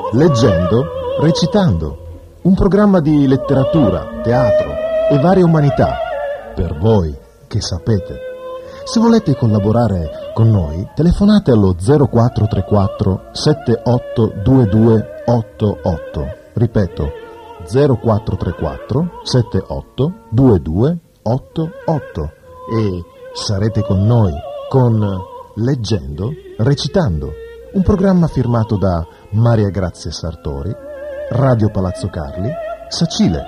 Leggendo, recitando. Un programma di letteratura, teatro e varie umanità. Per voi che sapete. Se volete collaborare con noi, telefonate allo 0434 782288. Ripeto, 0434 782288 e sarete con noi con Leggendo, recitando. Un programma firmato da Maria Grazia Sartori, Radio Palazzo Carli, Sacile.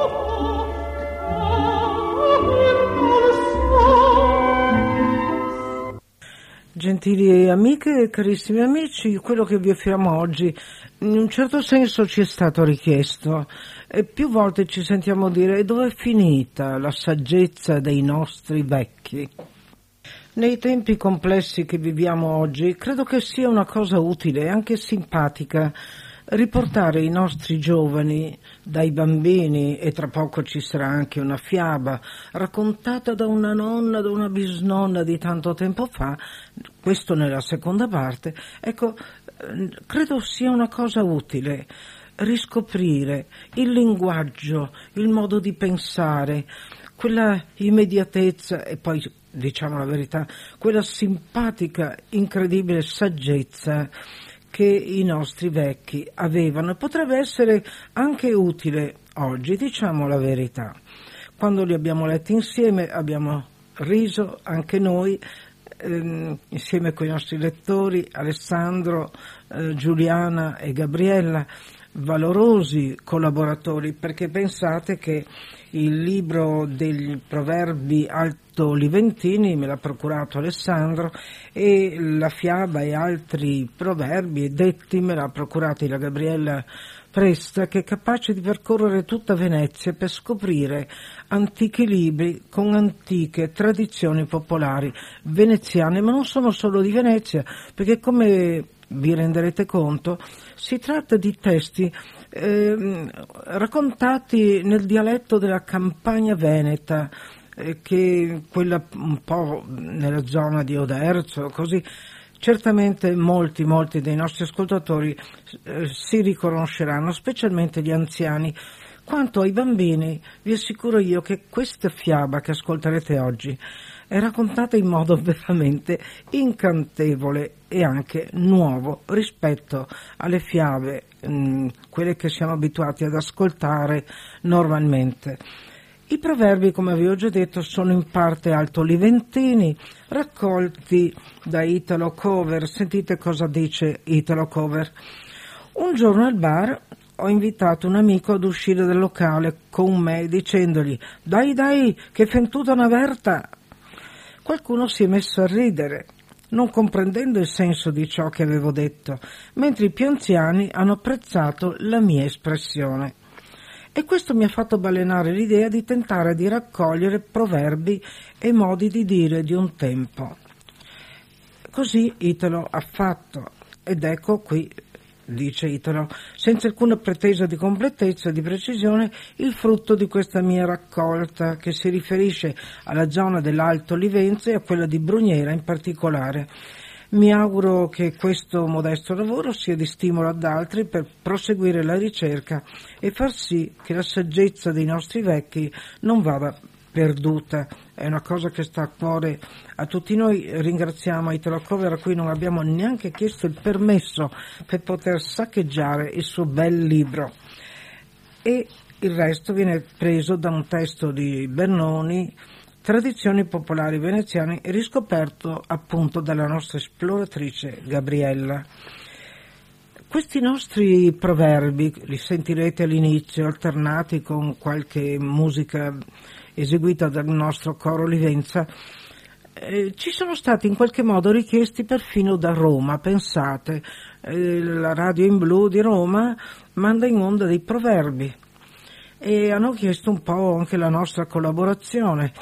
Gentili amiche e carissimi amici, quello che vi offriamo oggi in un certo senso ci è stato richiesto e più volte ci sentiamo dire: dove è finita la saggezza dei nostri vecchi? Nei tempi complessi che viviamo oggi credo che sia una cosa utile e anche simpatica riportare i nostri giovani, dai bambini, e tra poco ci sarà anche una fiaba raccontata da una nonna, da una bisnonna di tanto tempo fa, questo nella seconda parte. Ecco, credo sia una cosa utile riscoprire il linguaggio, il modo di pensare, quella immediatezza e poi, diciamo la verità, quella simpatica, incredibile saggezza che i nostri vecchi avevano e potrebbe essere anche utile oggi, diciamo la verità. Quando li abbiamo letti insieme abbiamo riso anche noi, insieme con i nostri lettori Alessandro, Giuliana e Gabriella, valorosi collaboratori, perché pensate che il libro degli proverbi alto-liventini me l'ha procurato Alessandro e la fiaba e altri proverbi e detti me l'ha procurati la Gabriella Presta, che è capace di percorrere tutta Venezia per scoprire antichi libri con antiche tradizioni popolari veneziane, ma non sono solo di Venezia, perché come vi renderete conto si tratta di testi raccontati nel dialetto della Campania veneta, che quella un po' nella zona di Oderzo, così. Certamente molti dei nostri ascoltatori si riconosceranno, specialmente gli anziani. Quanto ai bambini, vi assicuro io che questa fiaba che ascolterete oggi è raccontata in modo veramente incantevole e anche nuovo rispetto alle fiabe, quelle che siamo abituati ad ascoltare normalmente. I proverbi, come vi ho già detto, sono in parte alto-liventini, raccolti da Italo Cover. Sentite cosa dice Italo Cover. Un giorno al bar ho invitato un amico ad uscire dal locale con me dicendogli: dai, che fentuta una verta! Qualcuno si è messo a ridere, non comprendendo il senso di ciò che avevo detto, mentre i più anziani hanno apprezzato la mia espressione. E questo mi ha fatto balenare l'idea di tentare di raccogliere proverbi e modi di dire di un tempo. Così Italo ha fatto, ed ecco qui, dice Italo, senza alcuna pretesa di completezza e di precisione, il frutto di questa mia raccolta, che si riferisce alla zona dell'Alto Livenza e a quella di Brugnera in particolare. Mi auguro che questo modesto lavoro sia di stimolo ad altri per proseguire la ricerca e far sì che la saggezza dei nostri vecchi non vada perduta. È una cosa che sta a cuore a tutti noi. Ringraziamo Italo Cover, a cui non abbiamo neanche chiesto il permesso per poter saccheggiare il suo bel libro. E il resto viene preso da un testo di Bernoni, Tradizioni popolari veneziane, riscoperto appunto dalla nostra esploratrice Gabriella. Questi nostri proverbi, li sentirete all'inizio, alternati con qualche musica eseguita dal nostro coro Livenza, ci sono stati in qualche modo richiesti perfino da Roma. Pensate, la Radio in Blu di Roma manda in onda dei proverbi e hanno chiesto un po' anche la nostra collaborazione.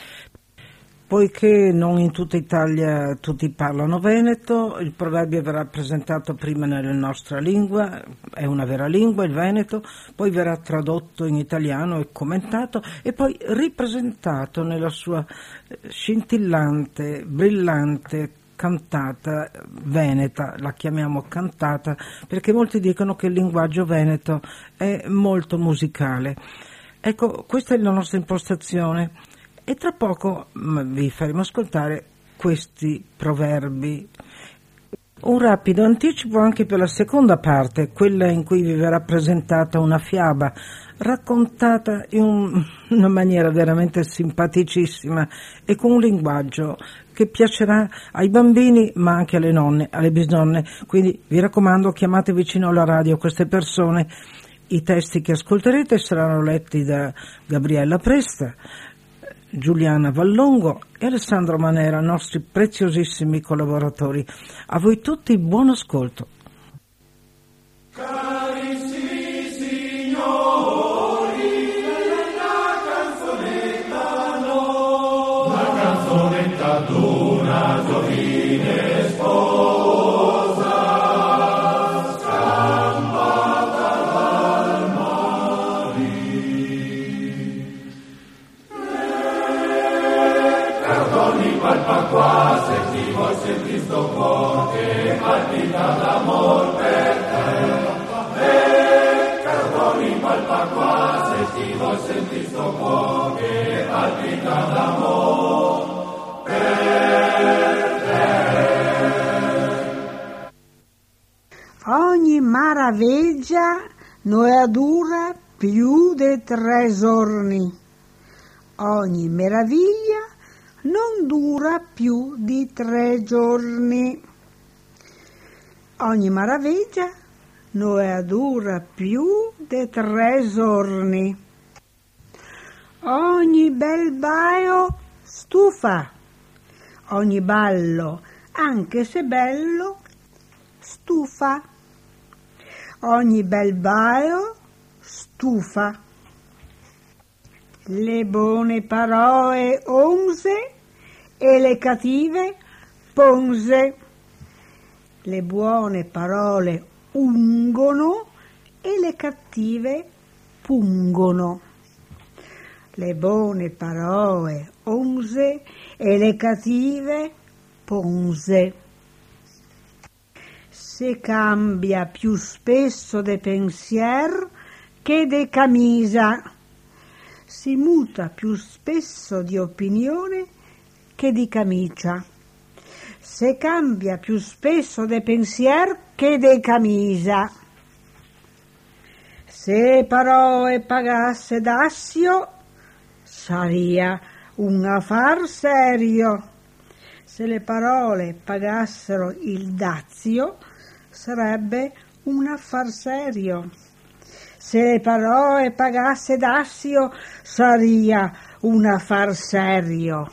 Poiché non in tutta Italia tutti parlano veneto, il proverbio verrà presentato prima nella nostra lingua, è una vera lingua il veneto, poi verrà tradotto in italiano e commentato e poi ripresentato nella sua scintillante, brillante, cantata veneta, la chiamiamo cantata perché molti dicono che il linguaggio veneto è molto musicale. Ecco, questa è la nostra impostazione e tra poco vi faremo ascoltare questi proverbi. Un rapido anticipo anche per la seconda parte, quella in cui vi verrà presentata una fiaba raccontata in una maniera veramente simpaticissima e con un linguaggio che piacerà ai bambini ma anche alle nonne, alle bisnonne. Quindi vi raccomando, chiamate vicino alla radio queste persone. I testi che ascolterete saranno letti da Gabriella Presta, Giuliana Vallongo e Alessandro Manera, nostri preziosissimi collaboratori. A voi tutti buon ascolto. Carissimi signori, la canzonetta d'una giovine sposa, scampata dal Cardoni palpa qua, se ti vuoi sentire sto cuore che palpita d'amor per te. Cardoni palpa qua, se ti vuoi sentire sto cuore che palpita d'amor per te. Ogni maraviglia non dura più di 3 giorni. Ogni meraviglia non dura più di 3 giorni. Ogni maraviglia non dura più di 3 giorni. Ogni bel baio stufa. Ogni ballo, anche se bello, stufa. Ogni bel baio stufa. Le buone parole onze e le cattive ponze. Le buone parole ungono e le cattive pungono. Le buone parole onze e le cattive ponze. Se cambia più spesso de pensier che de camisa. Si muta più spesso di opinione che di camicia. Se cambia più spesso de pensier che de camisa. Se parole pagasse d'assio, saria un affar serio. Se le parole pagassero il dazio, sarebbe un affar serio. Se le parole pagasse d'assio, saria un affar serio.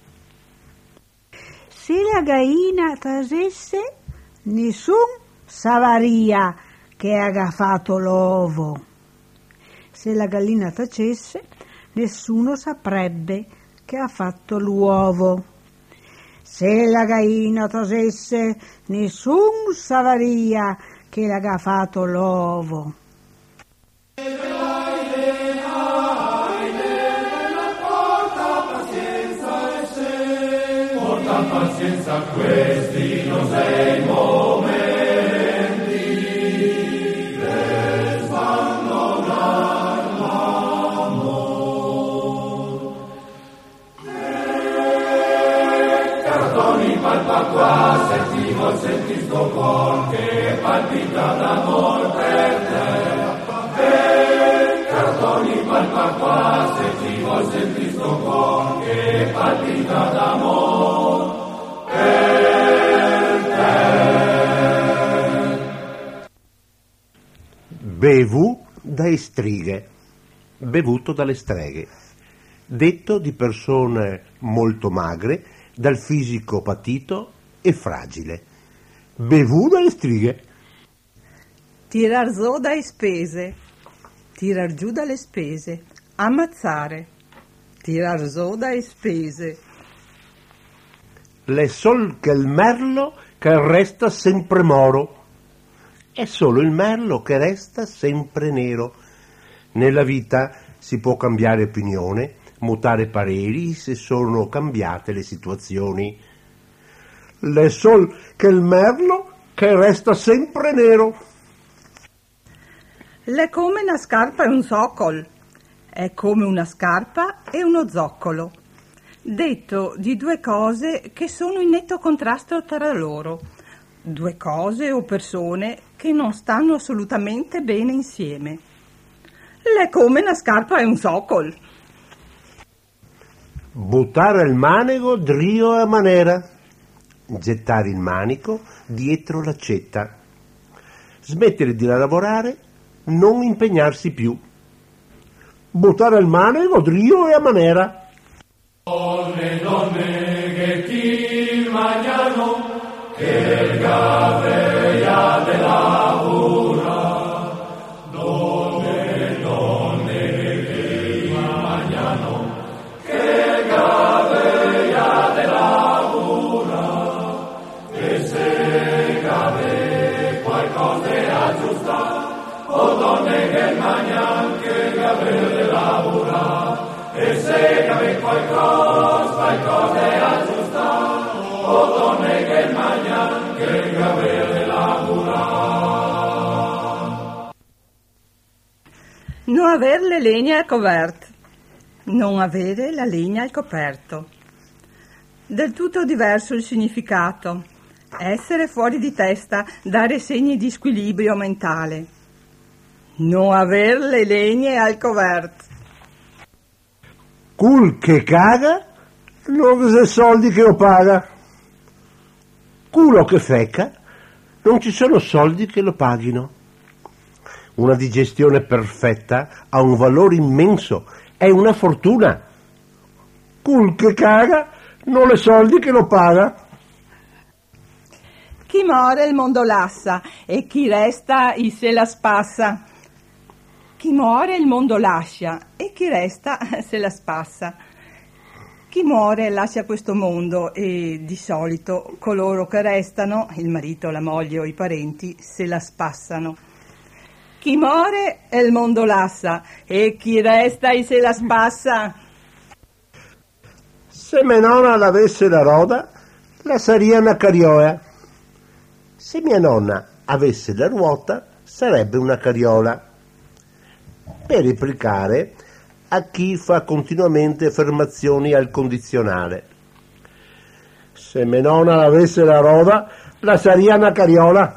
Se la gallina tasesse, nessun savaria che ha fatto l'uovo. Se la gallina tacesse, nessuno saprebbe che ha fatto l'uovo. Se la gallina tasesse, nessun savaria che l'ha fatto l'uovo. Pazienza a questi non sei momenti per sbandonare l'amor. Cardoni palpa qua, se ti vuoi sentire sto cuore che palpita d'amor per te. Cardoni palpa qua, se ti vuoi sentire sto cuore che palpita d'amor. Bevu dai streghe, bevuto dalle streghe, detto di persone molto magre, dal fisico patito e fragile. Bevu dalle streghe. Tirar giù dai spese, tirar giù dalle spese, ammazzare, tirar giù dai spese. L'è sol che il merlo che resta sempre moro. È solo il merlo che resta sempre nero. Nella vita si può cambiare opinione, mutare pareri se sono cambiate le situazioni. l'è sol che il merlo che resta sempre nero. L'è come una scarpa e un zoccolo, è come una scarpa e uno zoccolo, detto di due cose che sono in netto contrasto tra loro, due cose o persone che non stanno assolutamente bene insieme. L'è come una scarpa e un zoccolo. Buttare il manico drio a manera, gettare il manico dietro l'accetta, smettere di lavorare, non impegnarsi più. Buttare il manico drio e a manera. Donne, donne, che chi il magnano, che il gavea de lavora. Donne, donne, che il magnano, che il gavea de lavora. E se gave qualcosa è aggiusta, o donne che il magnan, che il gavea de lavora. E se cave qualcosa è aggiusta, o donne che il magnan, che il gavere lavora. Non aver le legna al coperto, non avere la legna al coperto. Del tutto diverso il significato. Essere fuori di testa, dare segni di squilibrio mentale. Non aver le legne al coperto. Cul che caga, non c'è soldi che lo paga. Culo che fecca, non ci sono soldi che lo paghino. Una digestione perfetta ha un valore immenso, è una fortuna. Cul che caga, non le soldi che lo paga. Chi muore il mondo lassa e chi resta il se la spassa. Chi muore il mondo lascia e chi resta se la spassa. Chi muore lascia questo mondo e di solito coloro che restano, il marito, la moglie o i parenti, se la spassano. Chi muore il mondo lassa e chi resta se la spassa. Se mia nonna avesse la roda, la sarebbe una carriola. Se mia nonna avesse la ruota, sarebbe una carriola. Per replicare a chi fa continuamente affermazioni al condizionale. Se mia nonna avesse la roda, la sarebbe una carriola.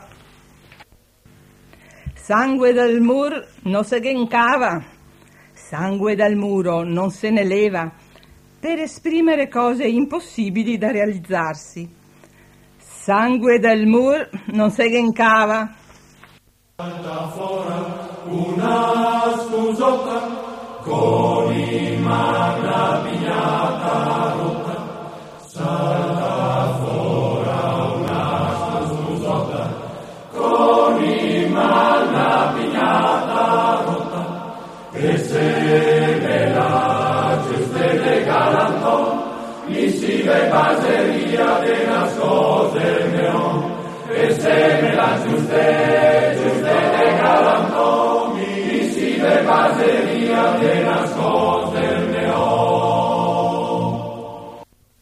Sangue dal mur non se ne incava, sangue dal muro non se ne leva, per esprimere cose impossibili da realizzarsi. Sangue dal mur non se ne incava. Salta fora una scusotta con in mano la pignata rotta. Salta fora una scusotta con in mano la pignata rotta. E se me la giuste de galanton, mi si ve baseria de nascose neon. E se me la giuste de galanton, mi si ve baseria de nascose neon.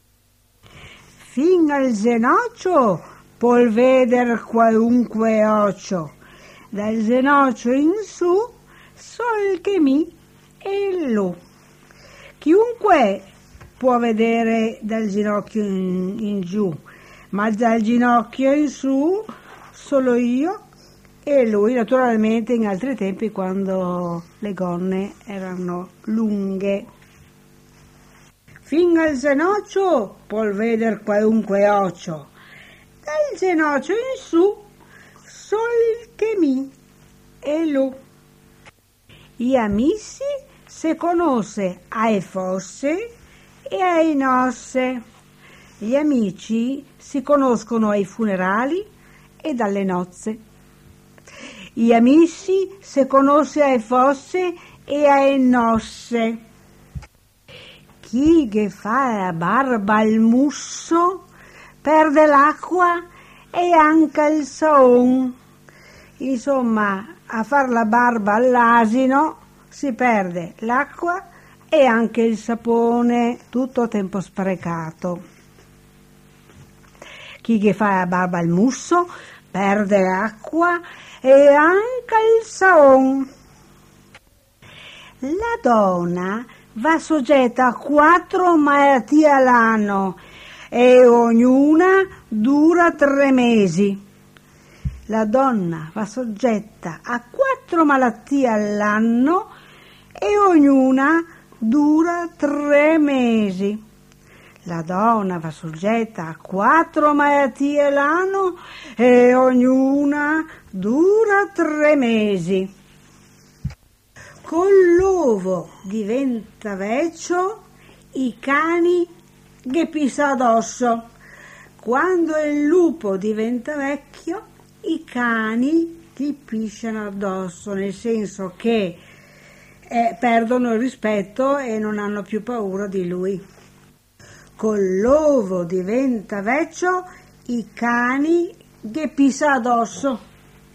Fin al ginocchio può veder qualunque occhio, dal ginocchio in su sol che mi e lo. Chiunque può vedere dal ginocchio in giù, ma dal ginocchio in su solo io e lui, naturalmente in altri tempi quando le gonne erano lunghe. Fin al ginocchio può vedere qualunque occhio, dal ginocchio in su sol che mi e lo. Gli amici se conosce ai fosse e ai nosse. Gli amici si conoscono ai funerali e dalle nozze. Gli amici si conosce ai fosse e ai nosse. Chi che fa la barba al musso perde l'acqua e anche il saon. Insomma, a far la barba all'asino si perde l'acqua e anche il sapone, tutto tempo sprecato. chi che fa la barba al musso perde acqua e anche il saon. La donna va soggetta a 4 malattie all'anno e ognuna dura 3 mesi. La donna va soggetta a 4 malattie all'anno e ognuna dura 3 mesi. La donna va soggetta a 4 malattie all'anno e ognuna dura 3 mesi. Con l'uovo diventa vecchio, i cani che pisa addosso. Quando il lupo diventa vecchio, i cani gli pisciano addosso, nel senso che perdono il rispetto e non hanno più paura di lui. Con l'uovo diventa vecchio, i cani che pisa addosso.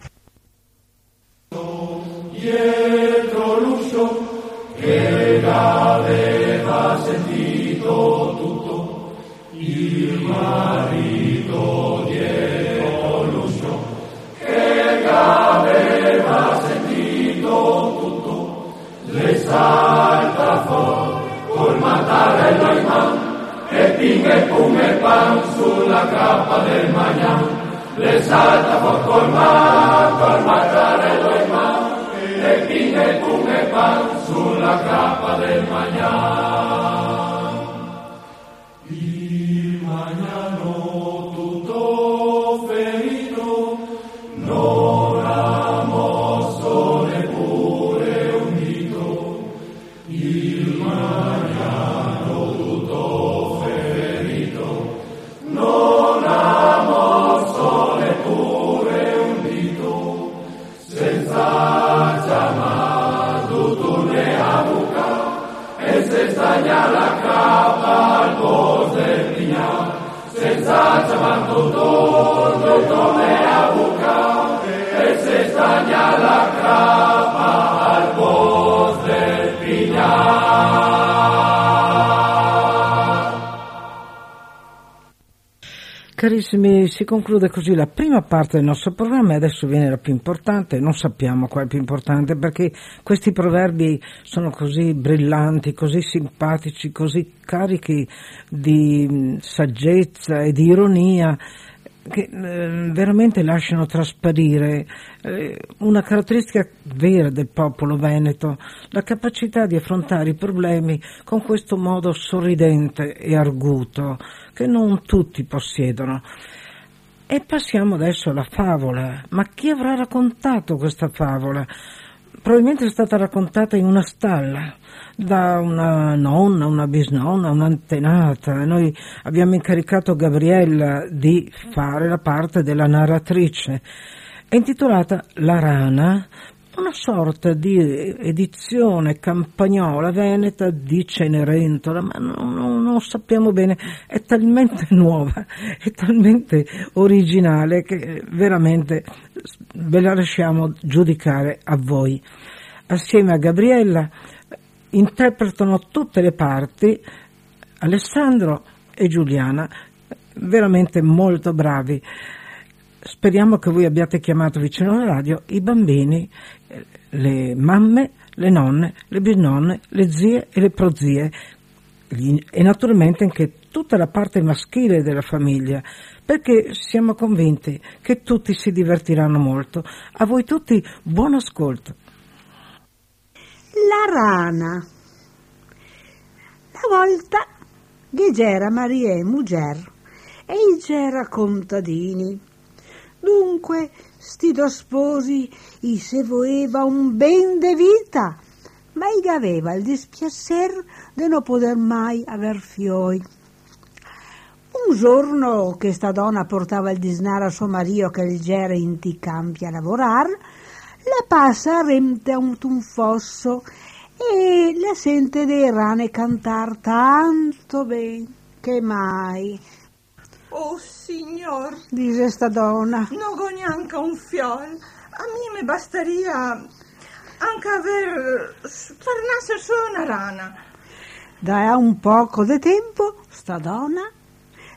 Dietro l'uscio che aveva sentito tutto, il marito dietro l'uscio che aveva sentito tutto, le salta fuori col mattarello in mano e ping e pum e pan sulla cappa del magnan, le salta fuori col mattarello in mano e ping e pum e pan sulla cappa del magnan. Il magnano tutto ferito non ha mosso neppure un dito. Il magnano tutto ferito non ha mosso neppure un dito, senza chiamato tu ne a buca e se stagna la capa al posto del pignà, senza chiamato tu ne a buca e se stagna la capa al posto del pignà. Carissimi, si conclude così la prima parte del nostro programma e adesso viene la più importante. Non sappiamo qual è il più importante perché questi proverbi sono così brillanti, così simpatici, così carichi di saggezza e di ironia che veramente lasciano trasparire una caratteristica vera del popolo veneto, la capacità di affrontare i problemi con questo modo sorridente e arguto che non tutti possiedono. E passiamo adesso alla favola. Ma chi avrà raccontato questa favola? Probabilmente è stata raccontata in una stalla da una nonna, una bisnonna, un'antenata. Noi abbiamo incaricato Gabriella di fare la parte della narratrice. È intitolata La rana, una sorta di edizione campagnola veneta di Cenerentola, ma non sappiamo bene, è talmente nuova, è talmente originale che veramente ve la lasciamo giudicare a voi. Assieme a Gabriella interpretano tutte le parti Alessandro e Giuliana, veramente molto bravi. Speriamo che voi abbiate chiamato vicino alla radio i bambini, le mamme, le nonne, le bisnonne, le zie e le prozie e naturalmente anche tutta la parte maschile della famiglia, perché siamo convinti che tutti si divertiranno molto. A voi tutti buon ascolto. La rana. Una volta che c'era Maria e Muger e c'era contadini. Dunque, sti due sposi i se voleva un ben de vita, ma i aveva il dispiacer di non poter mai aver fioi. Un giorno che sta donna portava il disnaro a suo marito che il gera in ti campi a lavorar, la passa remte a un fosso e la sente dei rane cantar tanto ben che mai. Oh signor, dice sta donna, non ho neanche un fiol, a me mi bastaria anche aver per nascere solo una rana. Da un poco di tempo sta donna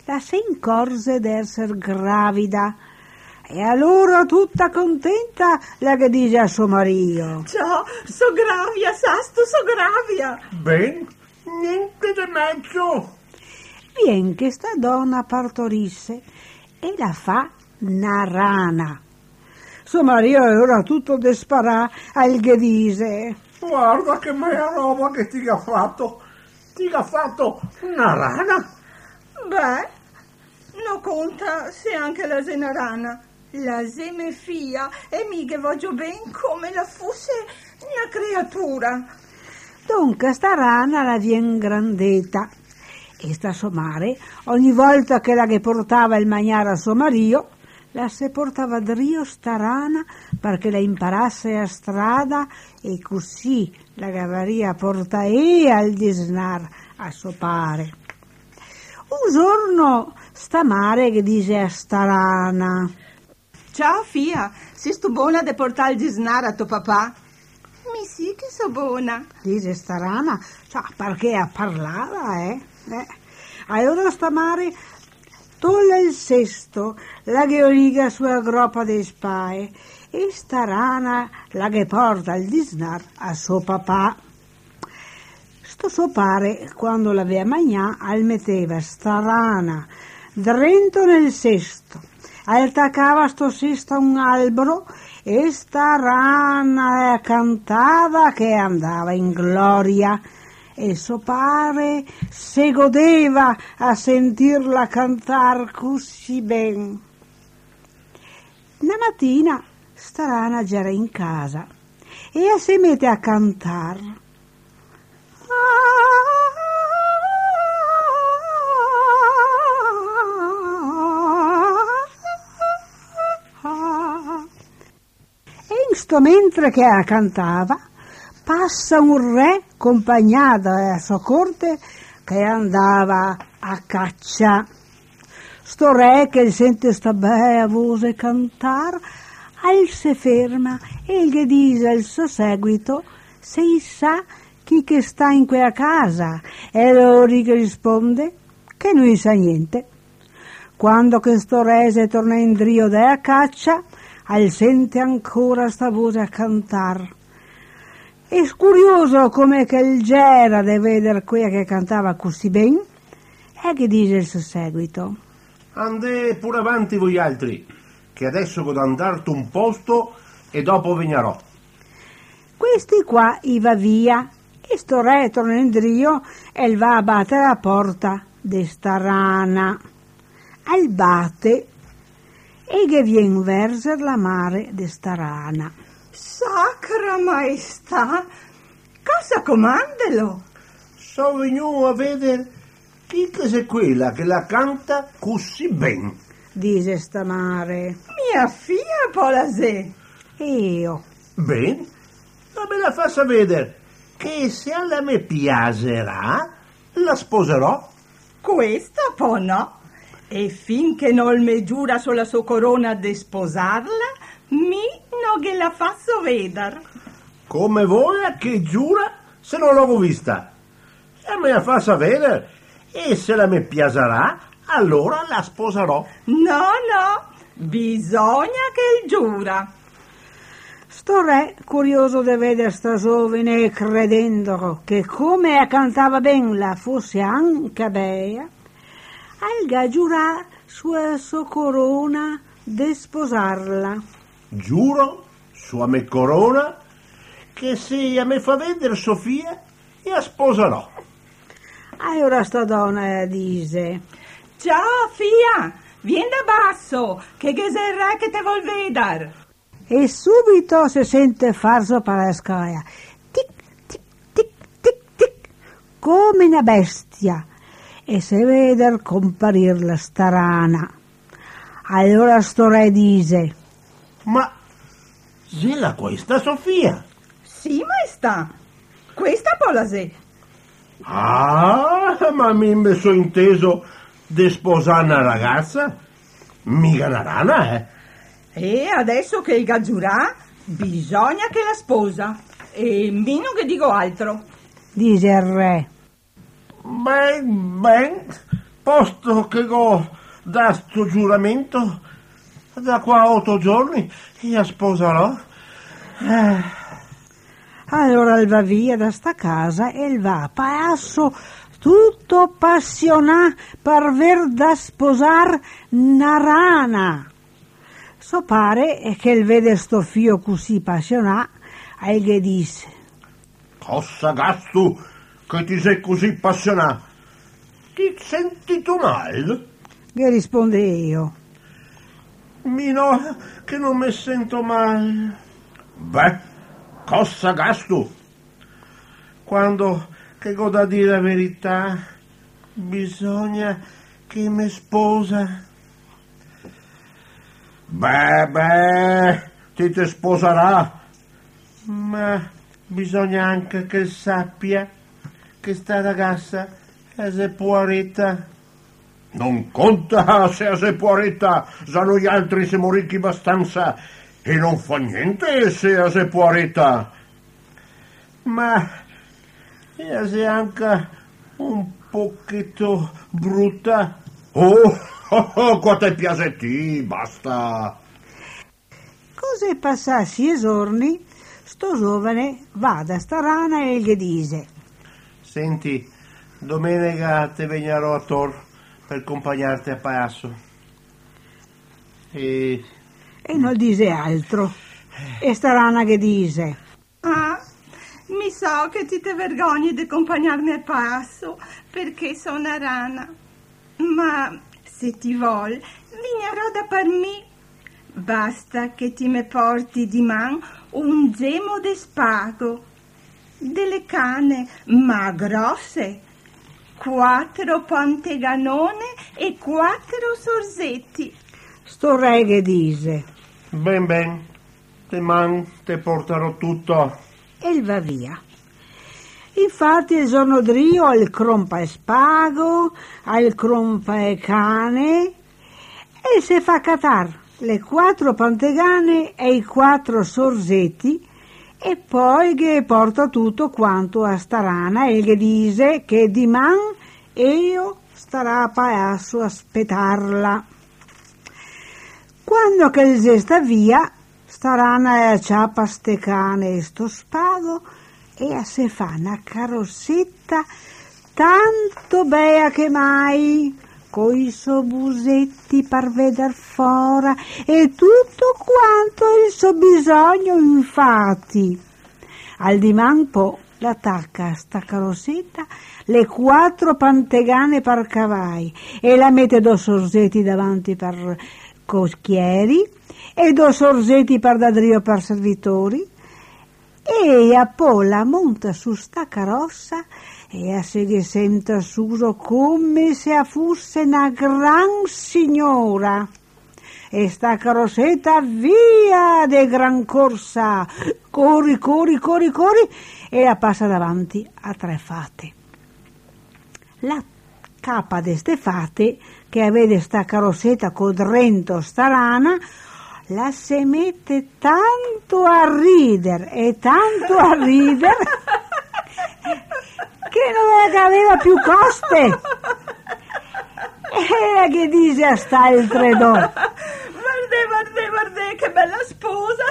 la si incorse d'esser gravida. E allora tutta contenta la che dice a suo marito: Ciao, so gravia, sasto, so gravia. Ben, niente di mezzo. Vien che sta donna partorisse e la fa una rana. Suo marito allora tutto desparà al che dice: Guarda che bella roba che ti ha fatto. Ti ha fatto una rana. Beh, non conta se anche la se una rana. La se me fia e mi che voglio ben come la fosse una creatura. Dunque sta rana la vien grandeta e sta suo mare ogni volta che la che portava il mangiare a suo marito la se portava drio sta rana perché la imparasse a strada e così la gavaria porta al disnar a suo pare. Un giorno sta mare che dice a sta rana: Ciao fia, sei tu buona de portare il disnar a tuo papà? Mi sì che so buona. Dice sta rana, cioè, perché a parlava, Allora sta mare tolla il cesto, la che origa sulla groppa dei spae, e sta rana la che porta il disnar a suo papà. Sto suo pare, quando l'aveva mangià, al metteva sta rana drento nel cesto, attaccava sto cesto a un albero e sta rana cantava che andava in gloria. E suo pare se godeva a sentirla cantar così ben. La mattina sta rana già era in casa e si mette a cantar. E in sto mentre che cantava passa un re accompagnato alla sua corte che andava a caccia. Sto re che sente sta bella voce cantar, al se ferma e gli dice al suo seguito se sa chi che sta in quella casa, e lui che risponde che non sa niente. Quando che sto re se torna in drio della caccia, al sente ancora sta voce a cantar. E curioso come che il gera di vedere quella che cantava così ben, e che dice il suo seguito: Andate pure avanti voi altri, che adesso vado andarti un posto e dopo venirò. Questi qua i va via, e sto re torna in drio e va a battere la porta di sta rana. Al batte e che vien verso la mare di sta rana. Sacra maestà, cosa comandelo? Sono venuto a vedere chi che è quella che la canta così ben. Dice sta mare. Mia figlia Polasè. Io. Ben, ma me la fa sapere che se alla me piacerà la sposerò. Questa po' no. E finché non me giura sulla sua corona di sposarla, mi non che la faccio vedere. Come vuoi che giura se non l'ho vista? Se me la fa sapere e se la me piacerà, allora la sposerò. No, bisogna che il giura. Sto re, curioso di vedere sta giovane e credendo che come cantava ben la fosse anche bella, al giurà sulla sua corona di sposarla. Giuro su a me corona che se a me fa vedere Sofia la sposerò. Allora sta donna dice: Ciao fia, vieni da basso, che sei il re che te vuol vedere. E subito si sente far sopra la scala, tic, tic, tic, tic, tic, come una bestia, e si vede comparire la sta rana. Allora sto re dice: Ma se la questa Sofia? Sì, maestà, questa Polasè. Ah, ma mi sono inteso di sposare una ragazza, mica una rana, E adesso che il giurà, bisogna che la sposa. E meno che dico altro. Dice il re: Ben, posto che go da sto giuramento, da qua a 8 giorni io sposerò. Allora il va via da sta casa e il va a palazzo tutto appassionato per ver da sposar una rana. So pare che il vede sto fio così appassionato e gli disse: Cosa gasto che ti sei così appassionato? Ti senti tu male? Gli risponde io: No, che non mi sento male. Beh, cosa gasto? Quando che go da dire la verità, bisogna che mi sposa. Beh, ti sposerà, ma bisogna anche che sappia che sta ragazza è poveretta. Non conta se è poveretta, sanno gli altri siamo ricchi abbastanza e non fa niente se è poveretta. Ma è anche un pochetto brutta. Oh, quanto è piacetti, basta. Così passassi i giorni, sto giovane va da sta rana e gli dice: Senti, domenica te vegnerò a Tor per accompagnarti a palazzo. E non dice altro. E sta rana che dice: mi so che ti te vergogni di accompagnarmi al palazzo perché sono una rana, ma se ti vuol vignerò da per me. Basta che ti me porti di man un gemo de spago, delle canne ma grosse, 4 panteganone e 4 sorsetti. Sto re che dice: ben, te man te porterò tutto. E il va via. Infatti il giorno drio al crompa e spago, al crompa e cane, e se fa catar le 4 pantegane e i 4 sorsetti, e poi che porta tutto quanto a sta rana e gli dice che di man io starà a palazzo a aspettarla. Quando che il sta via, sta rana e acciappa ste cane e sto spago e a se fa una carrozzetta tanto bella che mai, coi suoi busetti per veder fora e tutto quanto il suo bisogno infatti. Al diman po' l'attacca a sta carrozzetta le 4 pantegane per cavai e la mette 2 sorsetti davanti per cocchieri e 2 sorsetti per dadrio per servitori e a po' la monta su sta carrozza e a se che senta suso come se fosse una gran signora. E sta carrozzetta via de gran corsa, corri, e la passa davanti a 3 fate. La capa de ste fate, che vede sta carrozzetta codrento sta rana, la se mette tanto a ridere che non aveva più coste. E che dice a sta altre donne: Guarda, che bella sposa.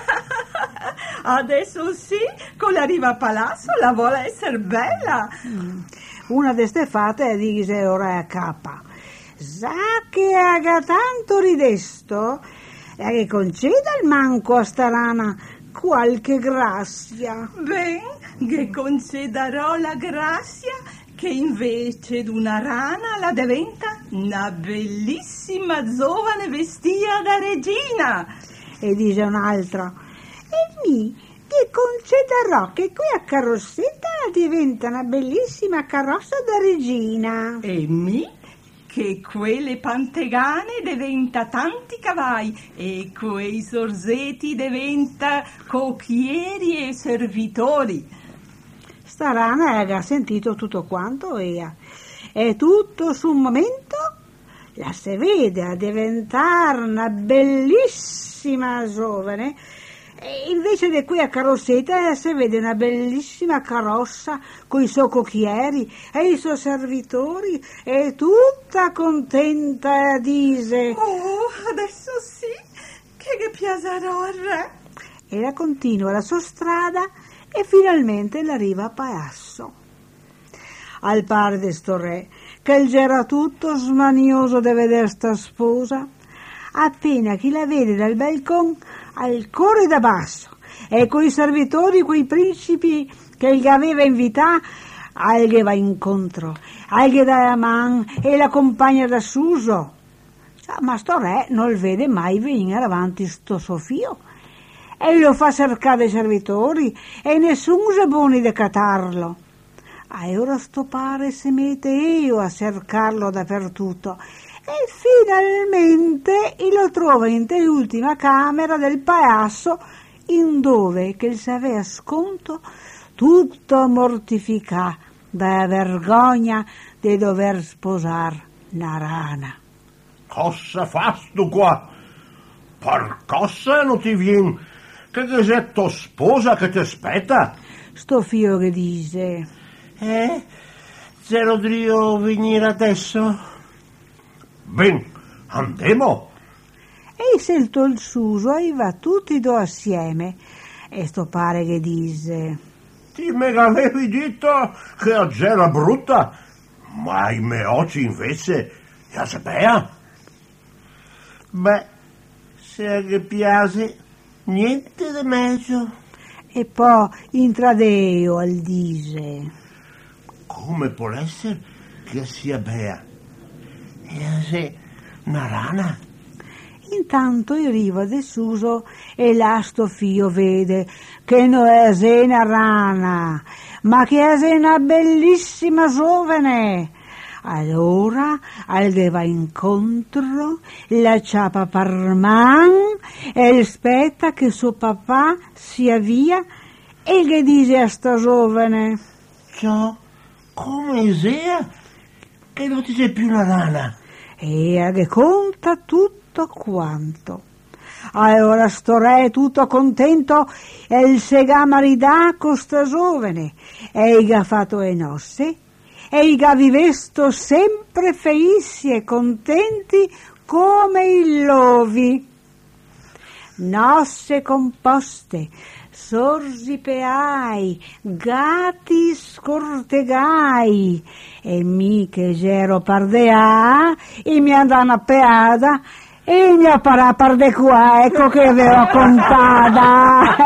Adesso sì, con la riva a palazzo la vuole essere bella. Una de ste fate dice ora a capa: sa che aga tanto ridesto, e che conceda il manco a sta rana qualche grazia. Ben, che concederò la grazia che invece d'una rana la diventa una bellissima giovane vestita da regina. E dice un'altra: e mi che concederò che qui a carrozzetta la diventa una bellissima carrozza da regina. E mi che quelle pantegane diventa tanti cavai e quei sorsetti diventa cocchieri e servitori. Sta rana ha sentito tutto quanto e tutto su un momento la si vede a diventare una bellissima giovane E invece di qui a Carrossetta si vede una bellissima carrozza con i suoi cocchieri e i suoi servitori e tutta contenta dice: oh, adesso sì, che piacerò al re. E la continua la sua strada e finalmente arriva a Paeasso. Al par di sto re, che il era tutto smanioso di vedere sta sposa, appena chi la vede dal balcone al corre da basso e coi servitori, quei principi che gli aveva invitato, gli va incontro, gli dà la man e la compagna da suso. Ma sto re non il vede mai venire avanti sto Sofio e lo fa cercare i servitori e nessuno è buoni di catarlo. E ora sto pare si mette io a cercarlo dappertutto e finalmente lo trova in l'ultima camera del palazzo, in dove che si aveva sconto tutto mortificato da vergogna di dover sposare una rana. Cosa fas tu qua? Per cosa non ti vieni? Che c'è tua sposa che ti aspetta? Sto fio che dice: Se Rodrigo venire adesso? Ben, andiamo. E scelto il suso e va tutti due assieme. E sto pare che dice: Ti me l'avevi detto che oggi era brutta, ma i miei occhi invece la sapeva. Beh, se che piace, niente di meglio. E poi intradeo al dice: Come può essere che sia bea? E una rana? Intanto arriva de suso e là sto fio vede che non è una rana, ma che è una bellissima giovane. Allora gli va incontro, la ciapa per man e aspetta che suo papà sia via e gli dice a sta giovane: Ciò, come sia che non ti sei più una rana? E che conta tutto quanto. Allora sto re tutto contento e il sega maridà con sta giovane e gli ha fatto le nozze e gli ha vivesto sempre feissi e contenti come i lovi. Nozze composte, sorsi peai, gatti scortegai e mi che gero pardea e mi andano a peada e mi apparà par de qua, ecco che avevo contata.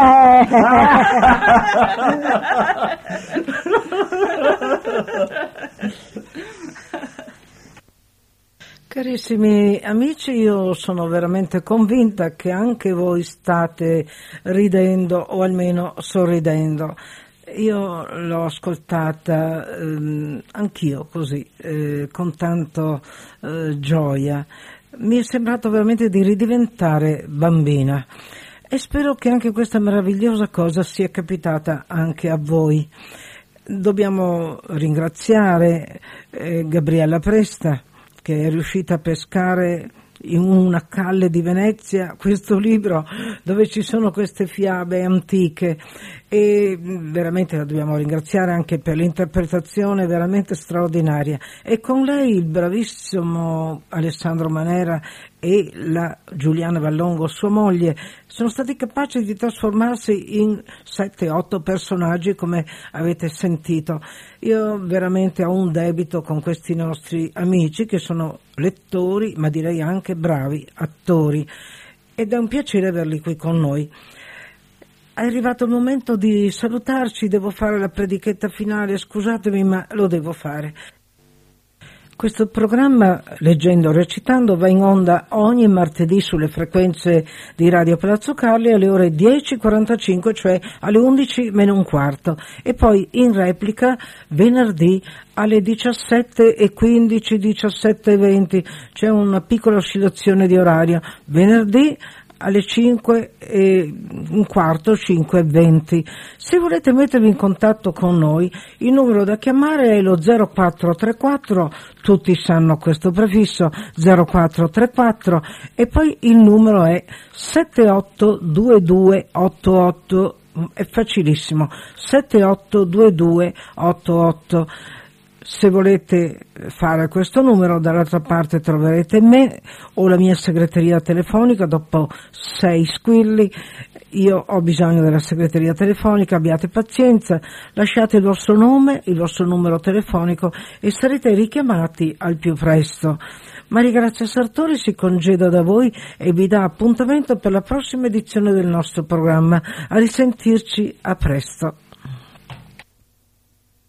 Carissimi amici, io sono veramente convinta che anche voi state ridendo o almeno sorridendo. Io l'ho ascoltata anch'io così, con tanto gioia. Mi è sembrato veramente di ridiventare bambina e spero che anche questa meravigliosa cosa sia capitata anche a voi. Dobbiamo ringraziare Gabriella Presta, che è riuscita a pescare in una calle di Venezia questo libro dove ci sono queste fiabe antiche, e veramente la dobbiamo ringraziare anche per l'interpretazione veramente straordinaria. E con lei il bravissimo Alessandro Manera e la Giuliana Vallongo, sua moglie, sono stati capaci di trasformarsi in 7-8 personaggi, come avete sentito. Io veramente ho un debito con questi nostri amici che sono lettori, ma direi anche bravi attori, ed è un piacere averli qui con noi. È arrivato il momento di salutarci, devo fare la predichetta finale, scusatemi ma lo devo fare. Questo programma, Leggendo o Recitando, va in onda ogni martedì sulle frequenze di Radio Palazzo Carli alle ore 10:45, cioè alle 11 meno un quarto, e poi in replica venerdì alle 17:15, 17:20, c'è una piccola oscillazione di orario. Venerdì alle 5:15, 5:20. Se volete mettervi in contatto con noi, il numero da chiamare è lo 0434, tutti sanno questo prefisso, 0434, e poi il numero è 782288, è facilissimo, 782288. Se volete fare questo numero, dall'altra parte troverete me o la mia segreteria telefonica. Dopo 6 squilli io ho bisogno della segreteria telefonica, abbiate pazienza, lasciate il vostro nome, il vostro numero telefonico e sarete richiamati al più presto. Maria Grazia Sartori si congeda da voi e vi dà appuntamento per la prossima edizione del nostro programma. A risentirci, a presto.